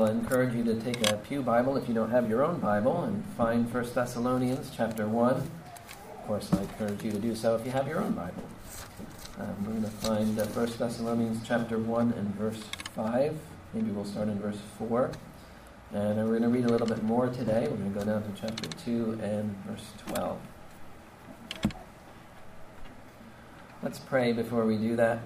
encourage you to take a pew Bible if you don't have your own Bible and find 1 Thessalonians chapter 1. Of course, I encourage you to do so if you have your own Bible. We're going to find 1 Thessalonians chapter 1 and verse 5. Maybe we'll start in verse 4. And we're going to read a little bit more today. We're going to go down to chapter 2 and verse 12. Let's pray before we do that.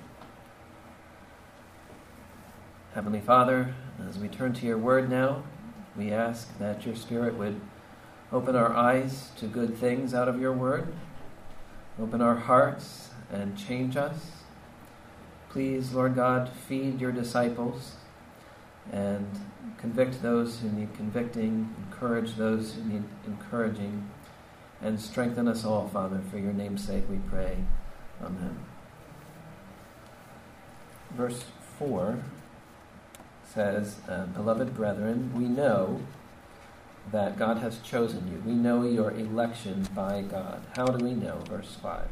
Heavenly Father, as we turn to your word now, we ask that your Spirit would open our eyes to good things out of your word, open our hearts and change us. Please, Lord God, feed your disciples and convict those who need convicting, encourage those who need encouraging, and strengthen us all, Father, for your name's sake we pray. Amen. Verse 4 says, Beloved brethren, we know that God has chosen you. We know your election by God. How do we know? Verse 5.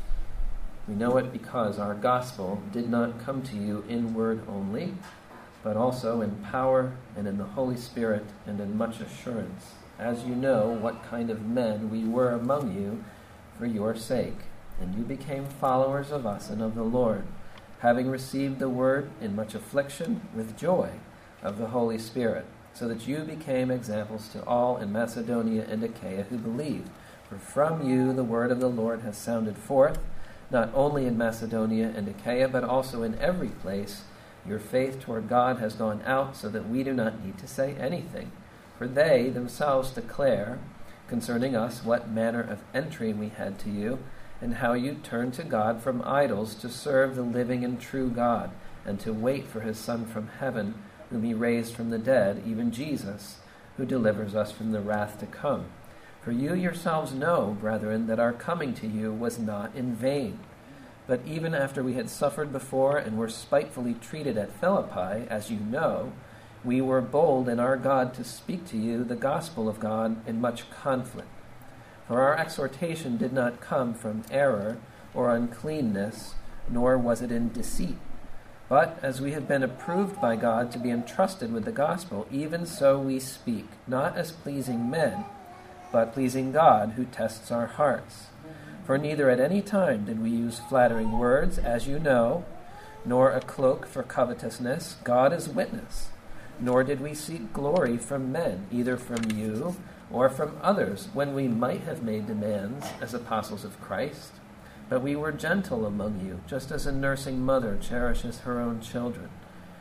We know it because our gospel did not come to you in word only, but also in power and in the Holy Spirit and in much assurance, as you know what kind of men we were among you for your sake. And you became followers of us and of the Lord, having received the word in much affliction with joy of the Holy Spirit, so that you became examples to all in Macedonia and Achaia who believed. For from you the word of the Lord has sounded forth, not only in Macedonia and Achaia, but also in every place. Your faith toward God has gone out, so that we do not need to say anything. For they themselves declare concerning us what manner of entry we had to you, and how you turned to God from idols to serve the living and true God, and to wait for his Son from heaven, whom he raised from the dead, even Jesus, who delivers us from the wrath to come. For you yourselves know, brethren, that our coming to you was not in vain. But even after we had suffered before and were spitefully treated at Philippi, as you know, we were bold in our God to speak to you the gospel of God in much conflict. For our exhortation did not come from error or uncleanness, nor was it in deceit. But as we have been approved by God to be entrusted with the gospel, even so we speak, not as pleasing men, but pleasing God, who tests our hearts. For neither at any time did we use flattering words, as you know, nor a cloak for covetousness. God is witness. Nor did we seek glory from men, either from you or from others, when we might have made demands as apostles of Christ. But we were gentle among you, just as a nursing mother cherishes her own children.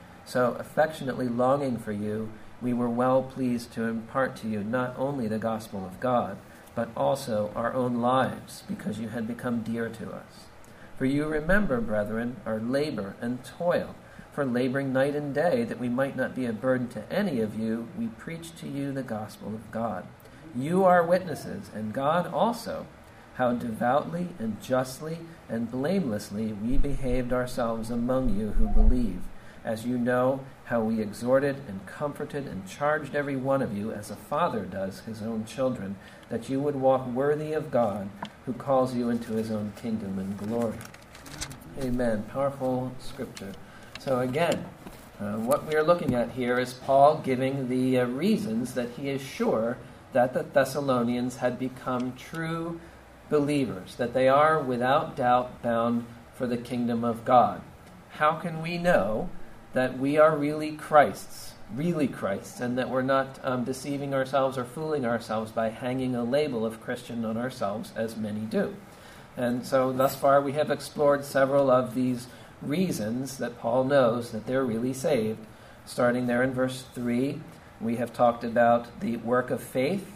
So, affectionately longing for you, we were well pleased to impart to you not only the gospel of God, but also our own lives, because you had become dear to us. For you remember, brethren, our labor and toil, for laboring night and day, that we might not be a burden to any of you, we preach to you the gospel of God. You are witnesses, and God also, how devoutly and justly and blamelessly we behaved ourselves among you who believe, as you know how we exhorted and comforted and charged every one of you, as a father does his own children, that you would walk worthy of God, who calls you into his own kingdom and glory. Amen. Powerful scripture. So again, what we are looking at here is Paul giving the reasons that he is sure that the Thessalonians had become true believers, that they are without doubt bound for the kingdom of God. How can we know that we are really Christ's, and that we're not deceiving ourselves or fooling ourselves by hanging a label of Christian on ourselves, as many do? And so thus far we have explored several of these reasons that Paul knows that they're really saved. Starting there in verse 3, we have talked about the work of faith,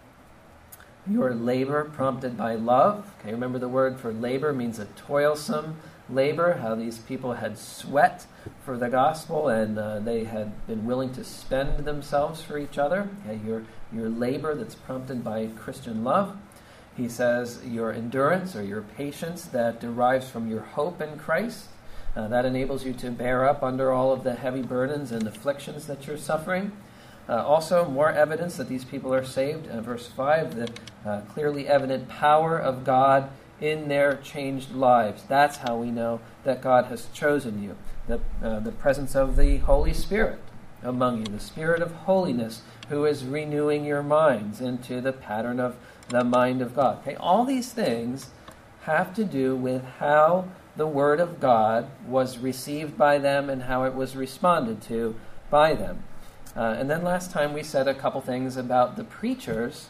your labor prompted by love. Okay, remember the word for labor means a toilsome labor, how these people had sweat for the gospel and they had been willing to spend themselves for each other. Okay, your labor that's prompted by Christian love. He says your endurance or your patience that derives from your hope in Christ. That enables you to bear up under all of the heavy burdens and afflictions that you're suffering. Also, more evidence that these people are saved. Verse 5, the clearly evident power of God in their changed lives. That's how we know that God has chosen you. The presence of the Holy Spirit. among you, the Spirit of holiness who is renewing your minds into the pattern of the mind of God. Okay, all these things have to do with how the Word of God was received by them and how it was responded to by them. And then last time we said a couple things about the preachers,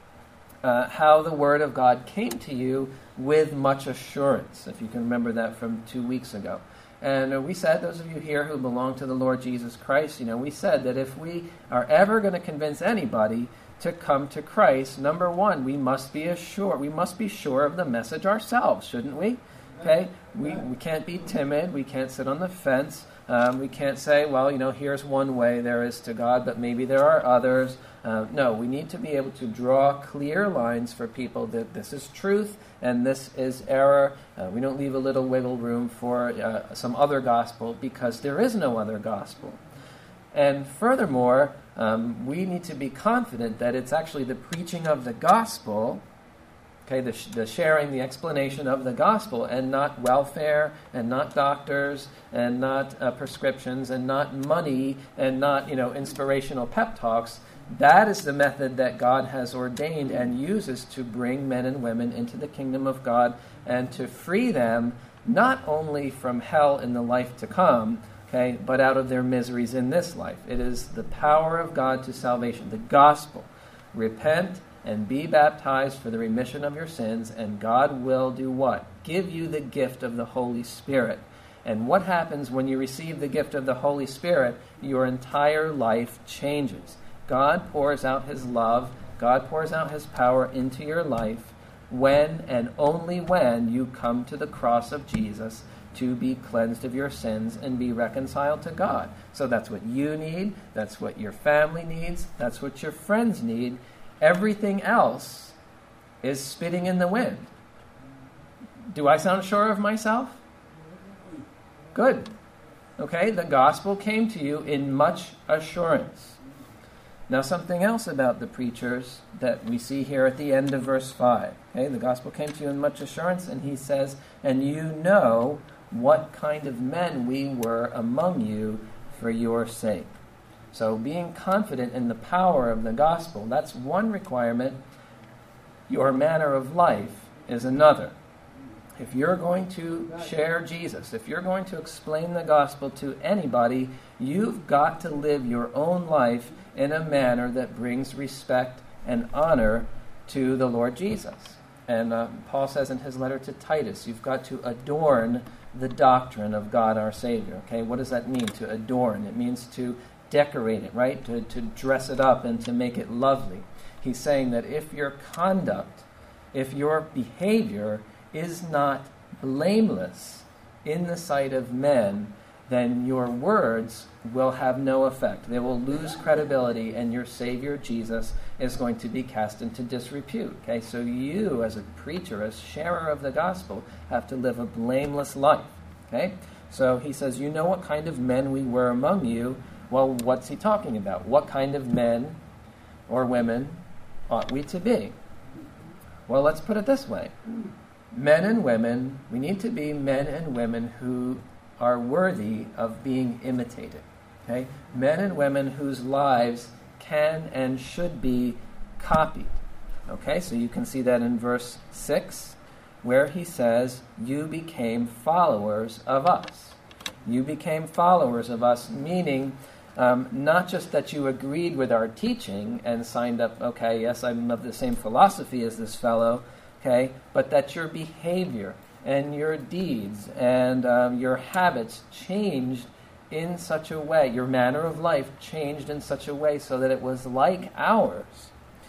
how the Word of God came to you with much assurance, if you can remember that from 2 weeks ago. And we said, those of you here who belong to the Lord Jesus Christ, we said that if we are ever going to convince anybody to come to Christ, number one, we must be sure of the message ourselves, shouldn't we? Okay? We can't be timid. We can't sit on the fence. We can't say, well, here's one way there is to God, but maybe there are others. No, we need to be able to draw clear lines for people that this is truth and this is error. We don't leave a little wiggle room for some other gospel, because there is no other gospel. And furthermore, we need to be confident that it's actually the preaching of the gospel, okay, the sharing, the explanation of the gospel, and not welfare, and not doctors, and not prescriptions, and not money, and not, inspirational pep talks. That is the method that God has ordained and uses to bring men and women into the kingdom of God and to free them not only from hell in the life to come, okay, but out of their miseries in this life. It is the power of God to salvation, the gospel. Repent and be baptized for the remission of your sins, and God will do what? Give you the gift of the Holy Spirit. And what happens when you receive the gift of the Holy Spirit? Your entire life changes. God pours out his love, God pours out his power into your life when and only when you come to the cross of Jesus to be cleansed of your sins and be reconciled to God. So that's what you need, that's what your family needs, that's what your friends need. Everything else is spitting in the wind. Do I sound sure of myself? Good. Okay, the gospel came to you in much assurance. Now, something else about the preachers that we see here at the end of verse 5. Okay, the gospel came to you in much assurance, and he says, and you know what kind of men we were among you for your sake. So being confident in the power of the gospel, that's one requirement. Your manner of life is another. If you're going to share Jesus, if you're going to explain the gospel to anybody, you've got to live your own life in a manner that brings respect and honor to the Lord Jesus. And Paul says in his letter to Titus, you've got to adorn the doctrine of God our Savior. Okay, what does that mean, to adorn? It means to decorate it, right? To dress it up and to make it lovely. He's saying that if your conduct, if your behavior is not blameless in the sight of men, then your words will have no effect. They will lose credibility, and your Savior, Jesus, is going to be cast into disrepute. Okay, so you, as a preacher, as sharer of the gospel, have to live a blameless life. Okay, so he says, you know what kind of men we were among you. Well, what's he talking about? What kind of men or women ought we to be? Well, let's put it this way. Men and women, we need to be men and women who are worthy of being imitated. Okay? Men and women whose lives can and should be copied. Okay, so you can see that in verse 6, where he says, you became followers of us. You became followers of us, meaning not just that you agreed with our teaching and signed up, okay, yes, I'm of the same philosophy as this fellow, okay, but that your behavior and your deeds and your habits changed in such a way, your manner of life changed in such a way so that it was like ours.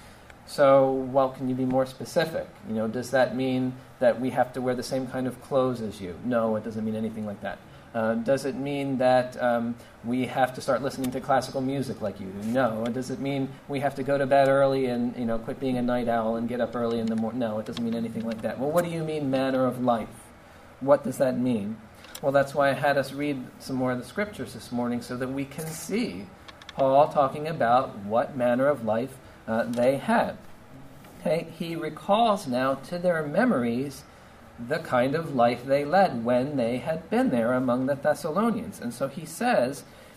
So, well, can you be more specific? Does that mean that we have to wear the same kind of clothes as you? No, it doesn't mean anything like that. Does it mean that we have to start listening to classical music like you do? No. Does it mean we have to go to bed early and quit being a night owl and get up early in the morning? No, it doesn't mean anything like that. Well, what do you mean manner of life? What does that mean? Well, that's why I had us read some more of the scriptures this morning so that we can see Paul talking about what manner of life they had. Okay, he recalls now to their memories the kind of life they led when they had been there among the Thessalonians. And so he says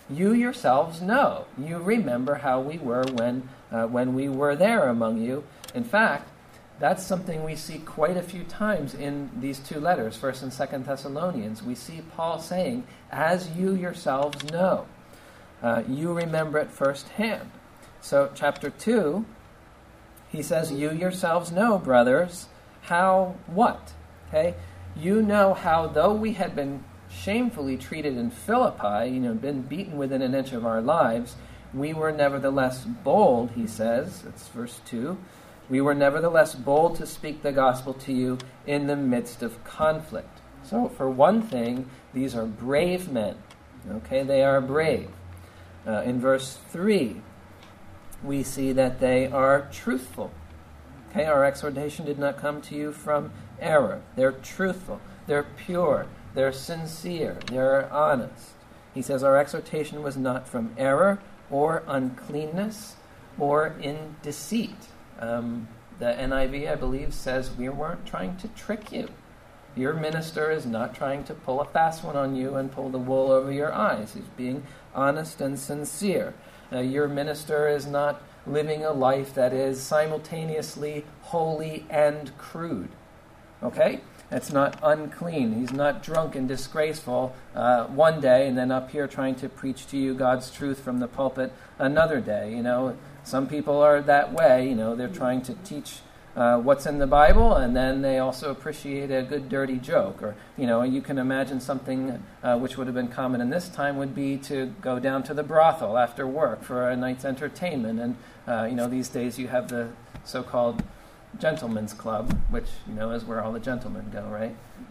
You yourselves know. You remember how we were when we were there among you. In fact, that's something we see quite a few times in these two letters, 1st and 2nd Thessalonians. We see Paul saying, as you yourselves know. You remember it firsthand. So chapter 2, he says, you yourselves know, brothers, how what? Okay? You know how though we had been shamefully treated in Philippi, been beaten within an inch of our lives, we were nevertheless bold, he says, that's verse 2, we were nevertheless bold to speak the gospel to you in the midst of conflict. So for one thing, these are brave men. Okay, they are brave. In verse 3, we see that they are truthful. Okay, our exhortation did not come to you from error. They're truthful. They're pure. They're sincere. They're honest. He says our exhortation was not from error or uncleanness or in deceit. The NIV, I believe, says we weren't trying to trick you. Your minister is not trying to pull a fast one on you and pull the wool over your eyes. He's being honest and sincere. Your minister is not living a life that is simultaneously holy and crude. Okay? It's not unclean. He's not drunk and disgraceful one day and then up here trying to preach to you God's truth from the pulpit another day. Some people are that way. They're trying to teach what's in the Bible, and then they also appreciate a good dirty joke. Or, you can imagine something which would have been common in this time would be to go down to the brothel after work for a night's entertainment. And, these days you have the so-called gentlemen's club, which, is where all the gentlemen go, right?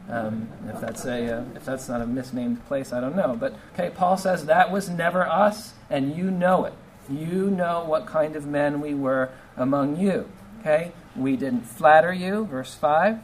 If that's not a misnamed place, I don't know. But, okay, Paul says that was never us, and you know it. You know what kind of men we were among you. Okay? We didn't flatter you, verse 5.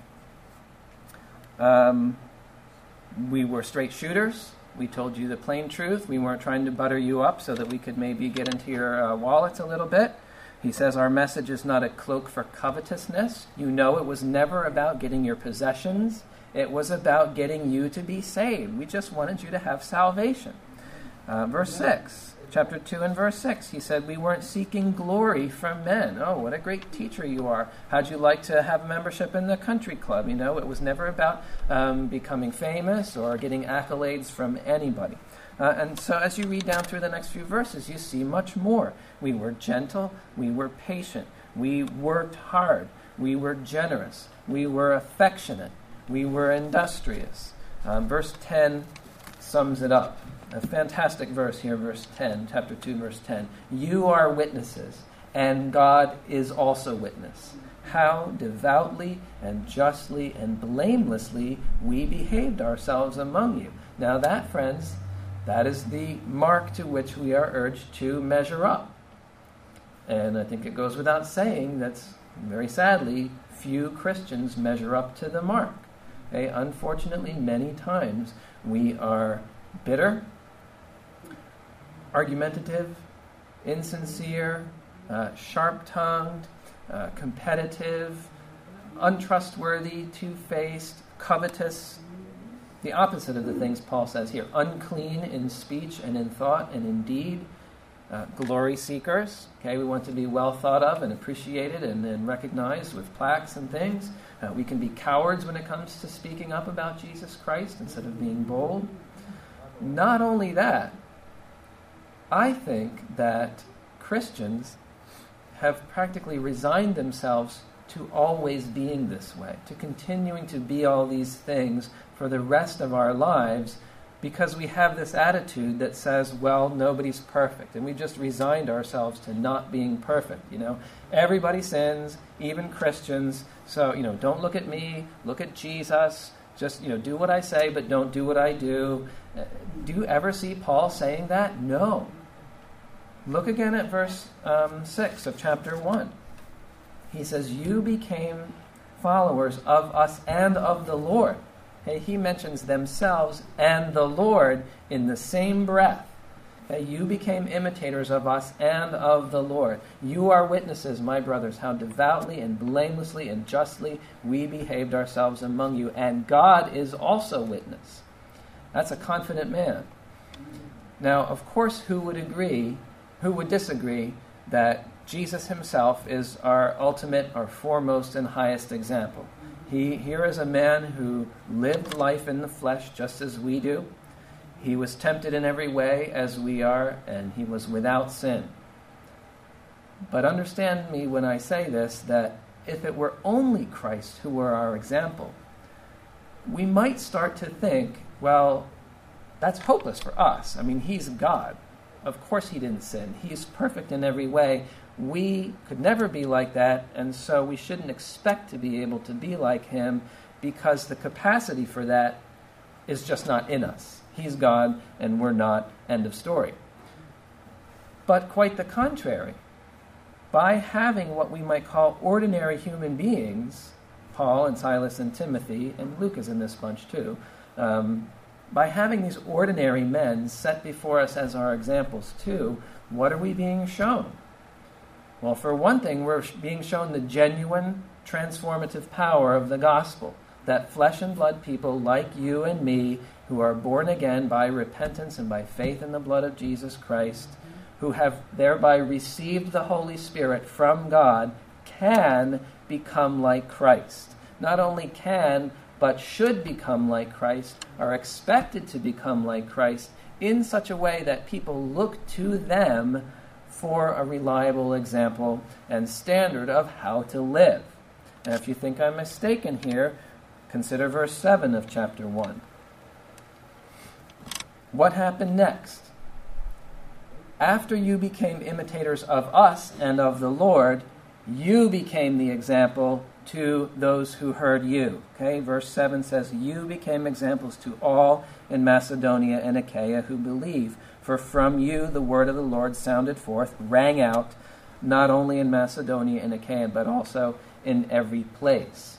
We were straight shooters. We told you the plain truth. We weren't trying to butter you up so that we could maybe get into your wallets a little bit. He says our message is not a cloak for covetousness. You know it was never about getting your possessions. It was about getting you to be saved. We just wanted you to have salvation. Verse 6. Chapter 2 and verse 6, he said, we weren't seeking glory from men. Oh, what a great teacher you are. How'd you like to have membership in the country club? It was never about becoming famous or getting accolades from anybody. And so as you read down through the next few verses, you see much more. We were gentle. We were patient. We worked hard. We were generous. We were affectionate. We were industrious. Verse 10 sums it up. A fantastic verse here, verse 10, chapter 2, verse 10. You are witnesses, and God is also witness, how devoutly and justly and blamelessly we behaved ourselves among you. Now that, friends, that is the mark to which we are urged to measure up. And I think it goes without saying that, very sadly, few Christians measure up to the mark. Okay? Unfortunately, many times we are bitter, argumentative, insincere, sharp-tongued, competitive, untrustworthy, two-faced, covetous. The opposite of the things Paul says here. Unclean in speech and in thought and in deed. Glory seekers. Okay, we want to be well thought of and appreciated and recognized with plaques and things. We can be cowards when it comes to speaking up about Jesus Christ instead of being bold. Not only that, I think that Christians have practically resigned themselves to always being this way, to continuing to be all these things for the rest of our lives, because we have this attitude that says, well, nobody's perfect, and we just resigned ourselves to not being perfect. Everybody sins, even Christians, so don't look at me, look at Jesus. Just do what I say, but don't do what I do. Do you ever see Paul saying that? No. Look again at verse 6 of chapter 1. He says, you became followers of us and of the Lord. Okay, he mentions themselves and the Lord in the same breath. Okay, you became imitators of us and of the Lord. You are witnesses, my brothers, how devoutly and blamelessly and justly we behaved ourselves among you, and God is also witness. That's a confident man. Now, of course, who would disagree that Jesus himself is our ultimate, our foremost and highest example? Here is a man who lived life in the flesh just as we do. He was tempted in every way as we are, and he was without sin. But understand me when I say this, that if it were only Christ who were our example, we might start to think, well, that's hopeless for us. I mean, he's God. Of course he didn't sin. He's perfect in every way. We could never be like that, and so we shouldn't expect to be able to be like him because the capacity for that is just not in us. He's God, and we're not. End of story. But quite the contrary. By having what we might call ordinary human beings, Paul and Silas and Timothy, and Luke is in this bunch too, by having these ordinary men set before us as our examples too, what are we being shown? Well, for one thing, we're being shown the genuine transformative power of the gospel, that flesh and blood people like you and me, who are born again by repentance and by faith in the blood of Jesus Christ, who have thereby received the Holy Spirit from God, can become like Christ. Not only can, but should become like Christ, are expected to become like Christ in such a way that people look to them for a reliable example and standard of how to live. And if you think I'm mistaken here, consider verse 7 of chapter 1. What happened next? After you became imitators of us and of the Lord, you became the example to those who heard you. Okay, verse 7 says, you became examples to all in Macedonia and Achaia who believe. For from you the word of the Lord sounded forth, rang out, not only in Macedonia and Achaia, but also in every place.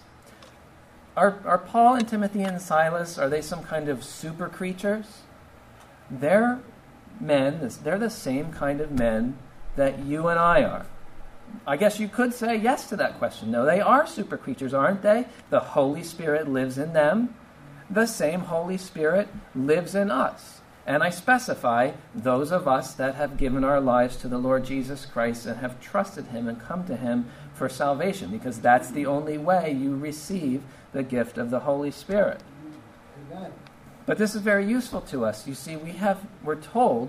Are Paul and Timothy and Silas, are they some kind of super creatures? They're men, they're the same kind of men that you and I are. I guess you could say yes to that question. No, they are super creatures, aren't they? The Holy Spirit lives in them. The same Holy Spirit lives in us. And I specify those of us that have given our lives to the Lord Jesus Christ and have trusted him and come to him for salvation, because that's the only way you receive the gift of the Holy Spirit. Amen. But this is very useful to us. You see, we're told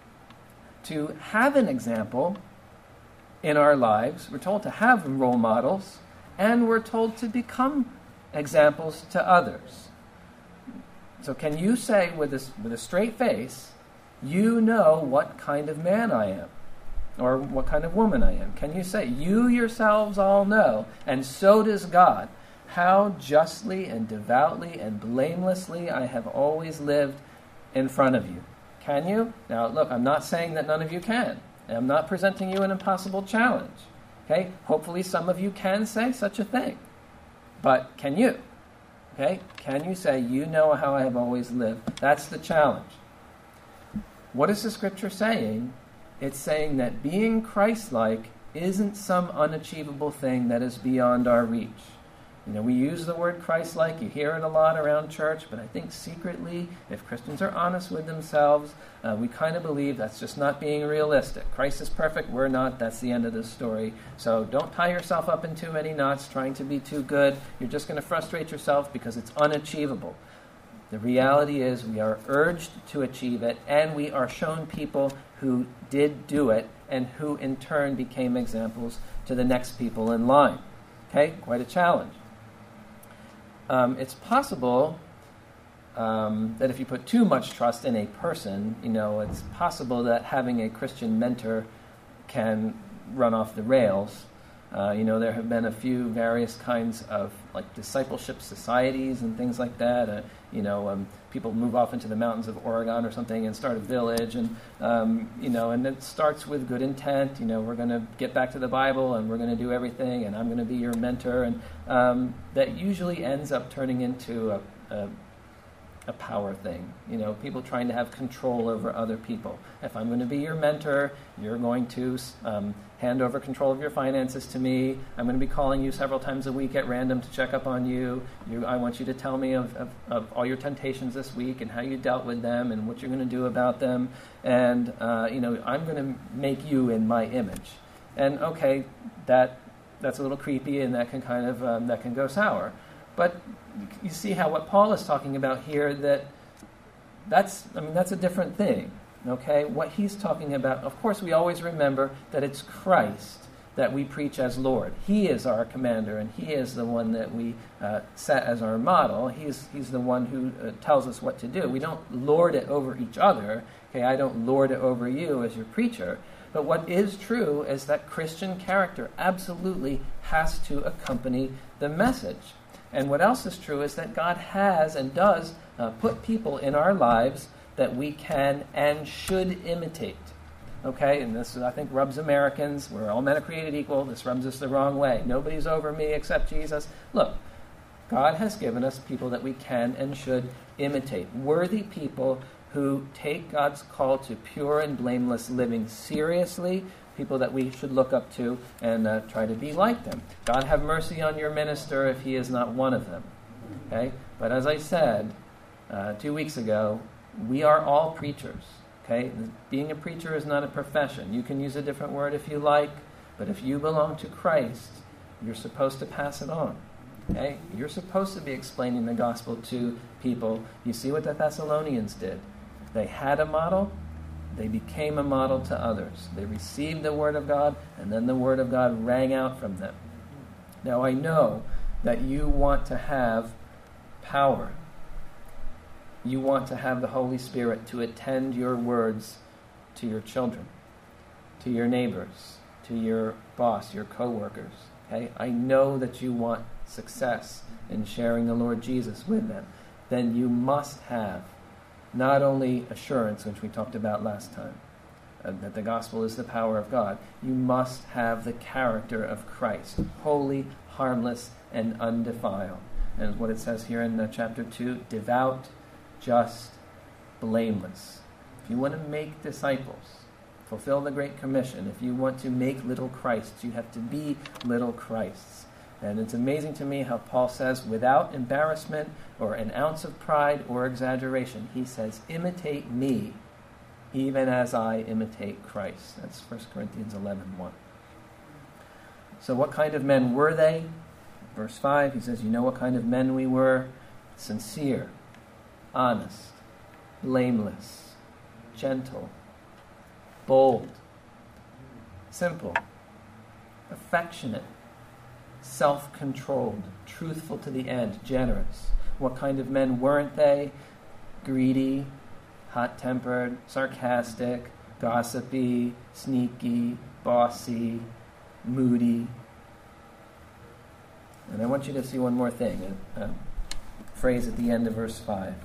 to have an example in our lives. We're told to have role models, and we're told to become examples to others. So can you say with a straight face, you know what kind of man I am, or what kind of woman I am? Can you say, you yourselves all know, and so does God, how justly and devoutly and blamelessly I have always lived in front of you? Can you? Now, look, I'm not saying that none of you can. I'm not presenting you an impossible challenge. Okay? Hopefully some of you can say such a thing. But can you? Okay? Can you say, you know how I have always lived? That's the challenge. What is the scripture saying? It's saying that being Christ-like isn't some unachievable thing that is beyond our reach. You know, we use the word Christ-like. You hear it a lot around church, but I think secretly, if Christians are honest with themselves, we kind of believe that's just not being realistic. Christ is perfect, we're not. That's the end of the story. So don't tie yourself up in too many knots trying to be too good. You're just going to frustrate yourself because it's unachievable. The reality is we are urged to achieve it, and we are shown people who did do it and who in turn became examples to the next people in line. Okay? Quite a challenge. It's possible that if you put too much trust in a person, it's possible that having a Christian mentor can run off the rails. There have been a few various kinds of discipleship societies and things like that. People move off into the mountains of Oregon or something and start a village, and and it starts with good intent. We're going to get back to the Bible and we're going to do everything, and I'm going to be your mentor, and that usually ends up turning into a power thing. People trying to have control over other people. If I'm going to be your mentor, you're going to hand over control of your finances to me. I'm going to be calling you several times a week at random to check up on you. I want you to tell me of all your temptations this week and how you dealt with them and what you're going to do about them. And, I'm going to make you in my image. And, okay, that's a little creepy, and that can kind of, that can go sour. But you see how what Paul is talking about here, that's a different thing, okay? What he's talking about, of course, we always remember that it's Christ that we preach as Lord. He is our commander, and he is the one that we set as our model. He's the one who tells us what to do. We don't lord it over each other, okay? I don't lord it over you as your preacher. But what is true is that Christian character absolutely has to accompany the message. And what else is true is that God has and does put people in our lives that we can and should imitate. Okay, and this, I think, rubs Americans. We're all men are created equal. This rubs us the wrong way. Nobody's over me except Jesus. Look, God has given us people that we can and should imitate. Worthy people who take God's call to pure and blameless living seriously, people that we should look up to and try to be like them. God have mercy on your minister if he is not one of them. Okay? But as I said 2 weeks ago, we are all preachers. Okay? Being a preacher is not a profession. You can use a different word if you like, but if you belong to Christ, you're supposed to pass it on. Okay? You're supposed to be explaining the gospel to people. You see what the Thessalonians did. They had a model. They became a model to others. They received the Word of God, and then the Word of God rang out from them. Now, I know that you want to have power. You want to have the Holy Spirit to attend your words to your children, to your neighbors, to your boss, your co-workers. Okay? I know that you want success in sharing the Lord Jesus with them. Then you must have not only assurance, which we talked about last time, that the gospel is the power of God, you must have the character of Christ, holy, harmless, and undefiled. And what it says here in chapter 2, devout, just, blameless. If you want to make disciples, fulfill the Great Commission, if you want to make little Christs, you have to be little Christs. And it's amazing to me how Paul says, without embarrassment or an ounce of pride or exaggeration, he says, imitate me, even as I imitate Christ. That's 1 Corinthians 11:1. So what kind of men were they? Verse 5, he says, you know what kind of men we were? Sincere, honest, blameless, gentle, bold, simple, affectionate, self-controlled, truthful to the end, generous. What kind of men weren't they? Greedy, hot-tempered, sarcastic, gossipy, sneaky, bossy, moody. And I want you to see one more thing, a phrase at the end of verse 5.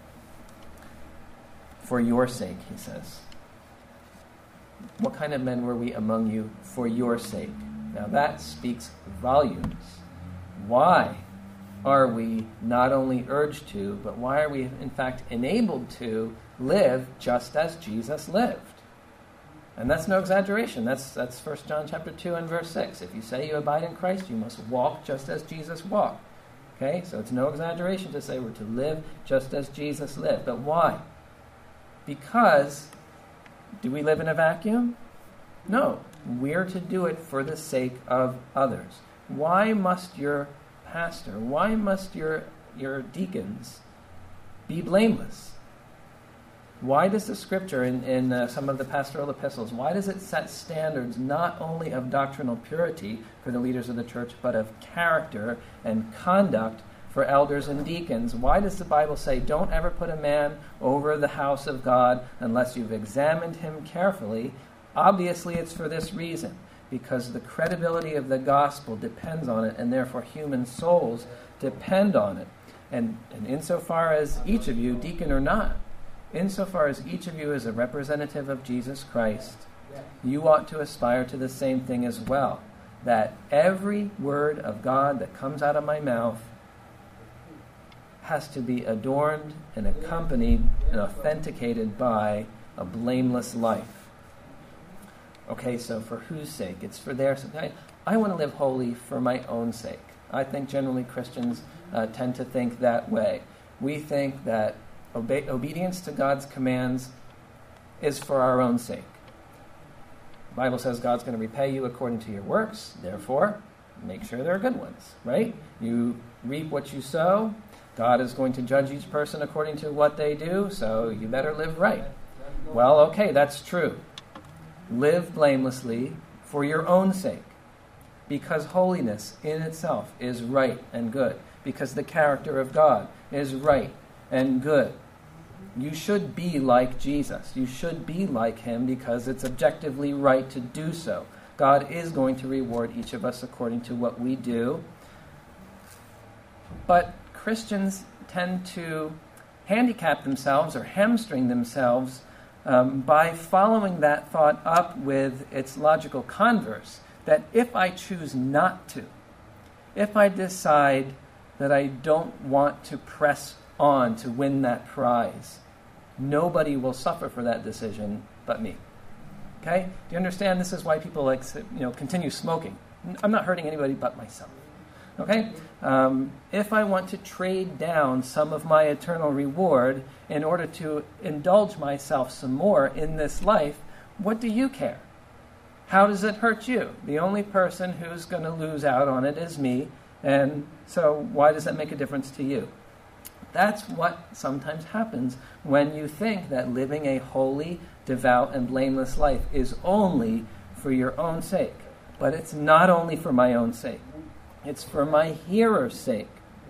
For your sake, he says. What kind of men were we among you for your sake? Now that speaks volumes. Why are we not only urged to, but why are we in fact enabled to live just as Jesus lived? And that's no exaggeration. That's 1 John chapter 2 and verse 6. If you say you abide in Christ, you must walk just as Jesus walked. Okay? So it's no exaggeration to say we're to live just as Jesus lived. But why? Because do we live in a vacuum? No. We're to do it for the sake of others. Why must your pastor, why must your deacons be blameless? Why does the Scripture in some of the pastoral epistles, why does it set standards not only of doctrinal purity for the leaders of the church, but of character and conduct for elders and deacons? Why does the Bible say, don't ever put a man over the house of God unless you've examined him carefully? Obviously, it's for this reason, because the credibility of the gospel depends on it, and therefore human souls depend on it. And insofar as each of you, deacon or not, insofar as each of you is a representative of Jesus Christ, you ought to aspire to the same thing as well, that every word of God that comes out of my mouth, has to be adorned and accompanied and authenticated by a blameless life. Okay, so for whose sake? It's for their sake. I want to live holy for my own sake. I think generally Christians tend to think that way. We think that obedience to God's commands is for our own sake. The Bible says God's going to repay you according to your works. Therefore, make sure they're good ones, right? You reap what you sow. God is going to judge each person according to what they do, so you better live right. Well, okay, that's true. Live blamelessly for your own sake, because holiness in itself is right and good, because the character of God is right and good. You should be like Jesus. You should be like him because it's objectively right to do so. God is going to reward each of us according to what we do. But Christians tend to handicap themselves or hamstring themselves by following that thought up with its logical converse, that if I choose not to, if I decide that I don't want to press on to win that prize, nobody will suffer for that decision but me. Okay? Do you understand? This is why people continue smoking. I'm not hurting anybody but myself. Okay? If I want to trade down some of my eternal reward in order to indulge myself some more in this life, what do you care? How does it hurt you? The only person who's going to lose out on it is me, and so why does that make a difference to you? That's what sometimes happens when you think that living a holy, devout, and blameless life is only for your own sake. But it's not only for my own sake. It's for my hearer's sake.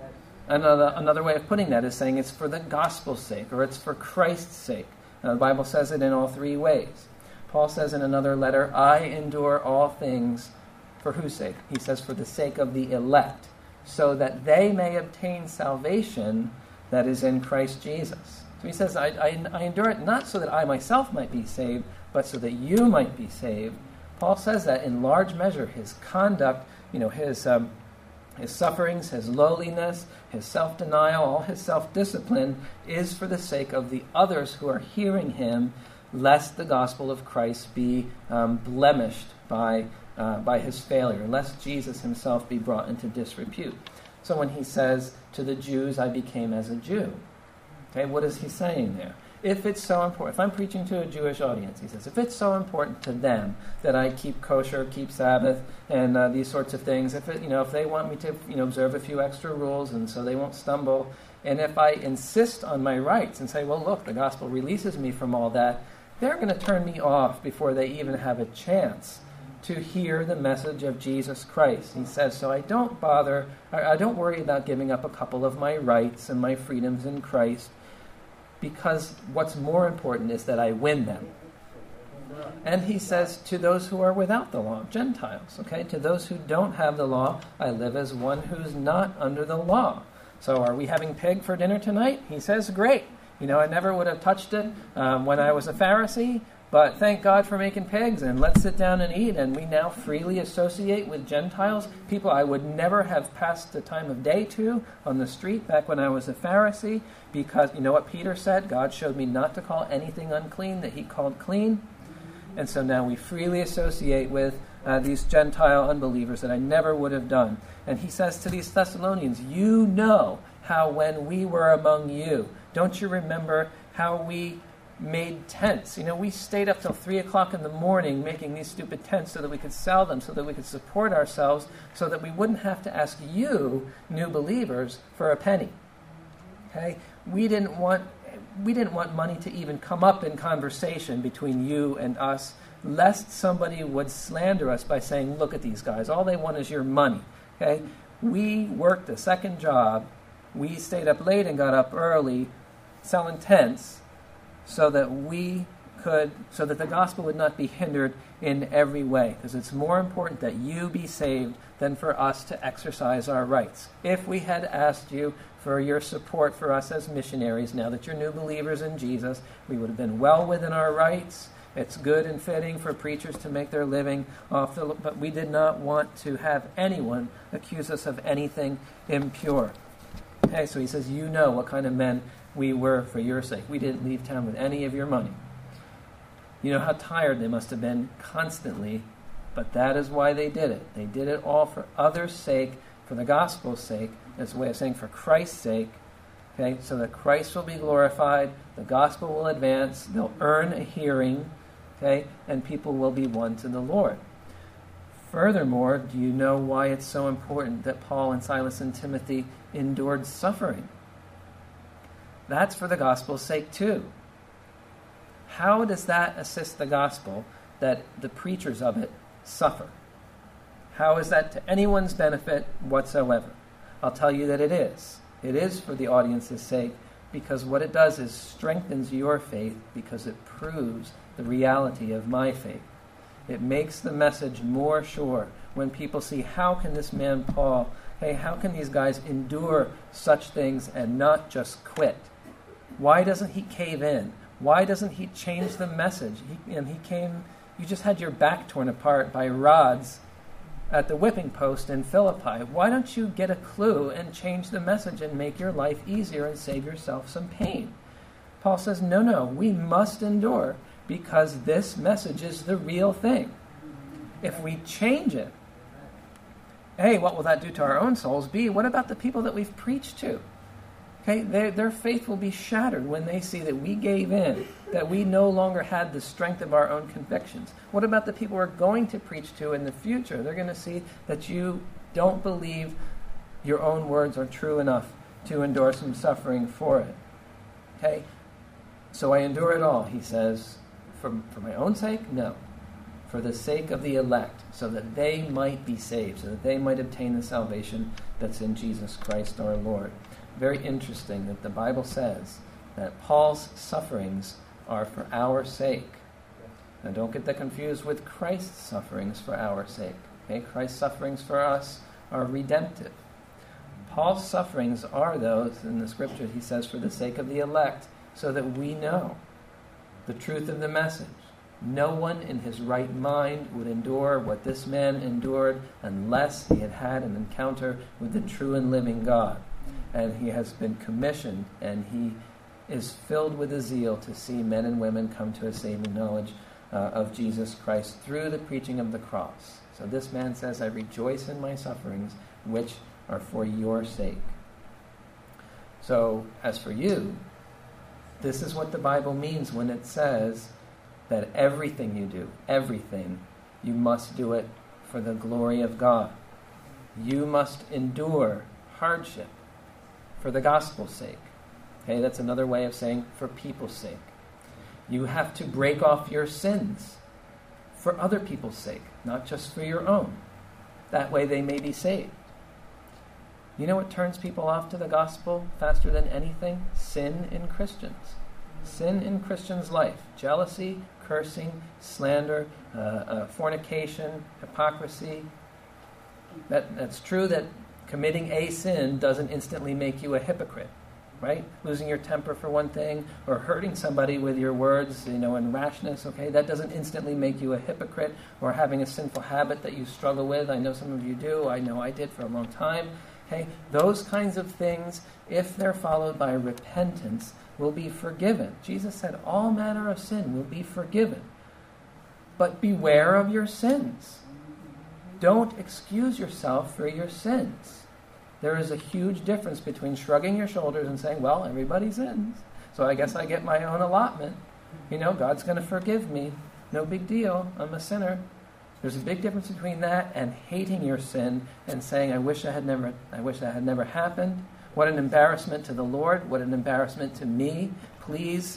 Another way of putting that is saying it's for the gospel's sake, or it's for Christ's sake. Now, the Bible says it in all three ways. Paul says in another letter, I endure all things for whose sake? He says for the sake of the elect, so that they may obtain salvation that is in Christ Jesus. So he says, I endure it not so that I myself might be saved, but so that you might be saved. Paul says that in large measure his conduct, his sufferings, his lowliness, his self-denial, all his self-discipline is for the sake of the others who are hearing him, lest the gospel of Christ be blemished by his failure, lest Jesus himself be brought into disrepute. So when he says, to the Jews I became as a Jew, okay, what is he saying there? If it's so important, if I'm preaching to a Jewish audience, he says, if it's so important to them that I keep kosher, keep Sabbath, and these sorts of things, if they want me to observe a few extra rules and so they won't stumble, and if I insist on my rights and say, well, look, the gospel releases me from all that, they're going to turn me off before they even have a chance to hear the message of Jesus Christ. He says, so I don't worry about giving up a couple of my rights and my freedoms in Christ, because what's more important is that I win them. And he says, to those who are without the law, Gentiles, okay, to those who don't have the law, I live as one who's not under the law. So are we having pig for dinner tonight? He says, great. I never would have touched it when I was a Pharisee, but thank God for making pigs, and let's sit down and eat. And we now freely associate with Gentiles, people I would never have passed the time of day to on the street back when I was a Pharisee, because you know what Peter said? God showed me not to call anything unclean that he called clean. And so now we freely associate with these Gentile unbelievers that I never would have done. And he says to these Thessalonians, you know how when we were among you, don't you remember how we made tents? We stayed up till 3 o'clock in the morning making these stupid tents so that we could sell them, so that we could support ourselves, so that we wouldn't have to ask you, new believers, for a penny. Okay? We didn't want money to even come up in conversation between you and us, lest somebody would slander us by saying, look at these guys, all they want is your money. Okay? We worked a second job. We stayed up late and got up early selling tents so that the gospel would not be hindered in every way, because it's more important that you be saved than for us to exercise our rights. If we had asked you for your support for us as missionaries, now that you're new believers in Jesus, we would have been well within our rights. It's good and fitting for preachers to make their living off but we did not want to have anyone accuse us of anything impure. Okay, so he says, you know what kind of men we were for your sake. We didn't leave town with any of your money. You know how tired they must have been constantly, but that is why they did it. They did it all for others' sake, for the gospel's sake. That's a way of saying for Christ's sake. Okay, so that Christ will be glorified, the gospel will advance, they'll earn a hearing, okay, and people will be won to the Lord. Furthermore, do you know why it's so important that Paul and Silas and Timothy endured suffering? That's for the gospel's sake too. How does that assist the gospel that the preachers of it suffer? How is that to anyone's benefit whatsoever? I'll tell you that it is. It is for the audience's sake, because what it does is strengthens your faith, because it proves the reality of my faith. It makes the message more sure when people see, how can this man Paul, how can these guys endure such things and not just quit? Why doesn't he cave in? Why doesn't he change the message? You just had your back torn apart by rods at the whipping post in Philippi. Why don't you get a clue and change the message and make your life easier and save yourself some pain? Paul says, no, we must endure because this message is the real thing. If we change it, A, what will that do to our own souls? B, what about the people that we've preached to? Their faith will be shattered when they see that we gave in, that we no longer had the strength of our own convictions. What about the people we're going to preach to in the future? They're going to see that you don't believe your own words are true enough to endure some suffering for it. So I endure it all, he says, for my own sake? No. For the sake of the elect, so that they might be saved, so that they might obtain the salvation that's in Jesus Christ our Lord. Very interesting that the Bible says that Paul's sufferings are for our sake. Now don't get that confused with Christ's sufferings for our sake. Christ's sufferings for us are redemptive. Paul's sufferings are those, in the scripture he says, for the sake of the elect, so that we know the truth of the message. No one in his right mind would endure what this man endured unless he had had an encounter with the true and living God. And he has been commissioned, and he is filled with a zeal to see men and women come to a saving knowledge of Jesus Christ through the preaching of the cross. So this man says, I rejoice in my sufferings, which are for your sake. So, as for you, this is what the Bible means when it says that everything you do, everything, you must do it for the glory of God. You must endure hardship for the gospel's sake. That's another way of saying for people's sake. You have to break off your sins for other people's sake, not just for your own. That way they may be saved. You know what turns people off to the gospel faster than anything? Sin in Christians. Sin in Christians' life. Jealousy, cursing, slander, fornication, hypocrisy. That's true that committing a sin doesn't instantly make you a hypocrite, right? Losing your temper for one thing, or hurting somebody with your words, in rashness, that doesn't instantly make you a hypocrite, or having a sinful habit that you struggle with. I know some of you do. I know I did for a long time. Those kinds of things, if they're followed by repentance, will be forgiven. Jesus said all manner of sin will be forgiven. But beware of your sins. Don't excuse yourself for your sins. There is a huge difference between shrugging your shoulders and saying, well, everybody sins, so I guess I get my own allotment. God's going to forgive me. No big deal. I'm a sinner. There's a big difference between that and hating your sin and saying, I wish that had never happened. What an embarrassment to the Lord. What an embarrassment to me. Please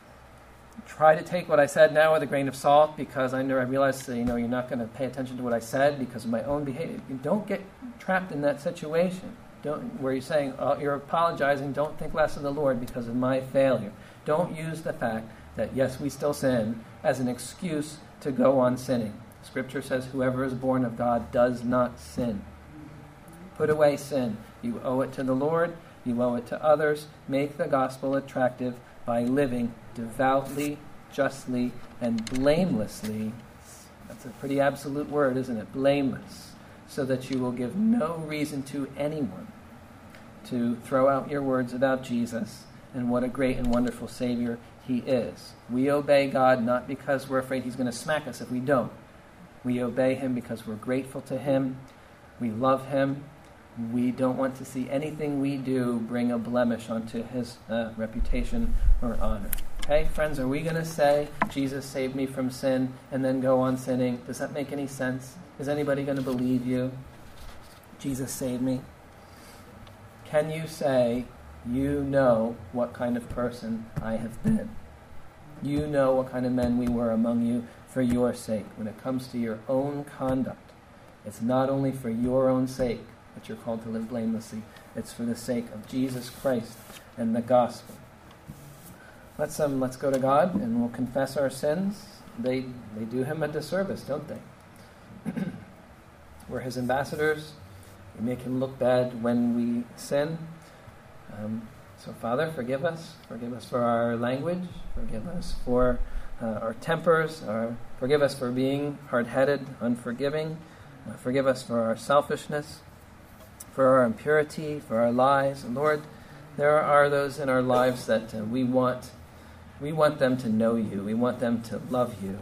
try to take what I said now with a grain of salt, because I realize that, you're not going to pay attention to what I said because of my own behavior. Don't get trapped in that situation. Where you're saying, you're apologizing, don't think less of the Lord because of my failure. Don't use the fact that, yes, we still sin as an excuse to go on sinning. Scripture says whoever is born of God does not sin. Put away sin. You owe it to the Lord. You owe it to others. Make the gospel attractive by living devoutly, justly, and blamelessly. That's a pretty absolute word, isn't it? Blameless. So that you will give no reason to anyone to throw out your words about Jesus and what a great and wonderful Savior he is. We obey God not because we're afraid he's going to smack us if we don't. We obey him because we're grateful to him. We love him. We don't want to see anything we do bring a blemish onto his reputation or honor. Okay, friends, are we going to say, Jesus saved me from sin, and then go on sinning? Does that make any sense? Is anybody going to believe you? Jesus saved me. Can you say, you know what kind of person I have been? You know what kind of men we were among you for your sake. When it comes to your own conduct, it's not only for your own sake that you're called to live blamelessly. It's for the sake of Jesus Christ and the gospel. Let's go to God and we'll confess our sins. They do him a disservice, don't they? We're his ambassadors. We make him look bad when we sin. So, Father, forgive us. Forgive us for our language. Forgive us for our tempers. Forgive us for being hard-headed, unforgiving. Forgive us for our selfishness, for our impurity, for our lies. And Lord, there are those in our lives that we want them to know you. We want them to love you.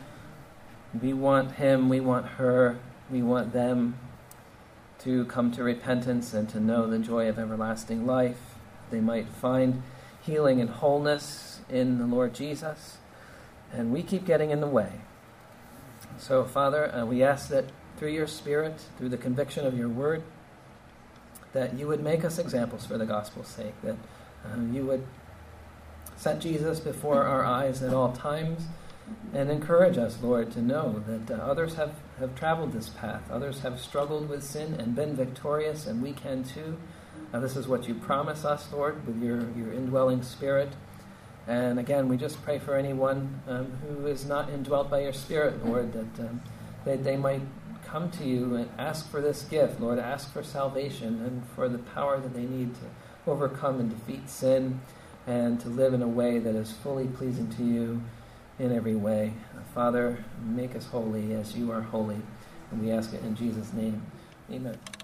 We want him. We want her. We want them to come to repentance and to know the joy of everlasting life. They might find healing and wholeness in the Lord Jesus. And we keep getting in the way. So, Father, we ask that through your Spirit, through the conviction of your word, that you would make us examples for the gospel's sake, that you would set Jesus before our eyes at all times, and encourage us, Lord, to know that others have traveled this path. Others have struggled with sin and been victorious, and we can too. This is what you promise us, Lord, with your indwelling Spirit. And again, we just pray for anyone who is not indwelt by your Spirit, Lord, that they might come to you and ask for this gift, Lord, ask for salvation and for the power that they need to overcome and defeat sin and to live in a way that is fully pleasing to you in every way. Father, make us holy as you are holy. And we ask it in Jesus' name. Amen.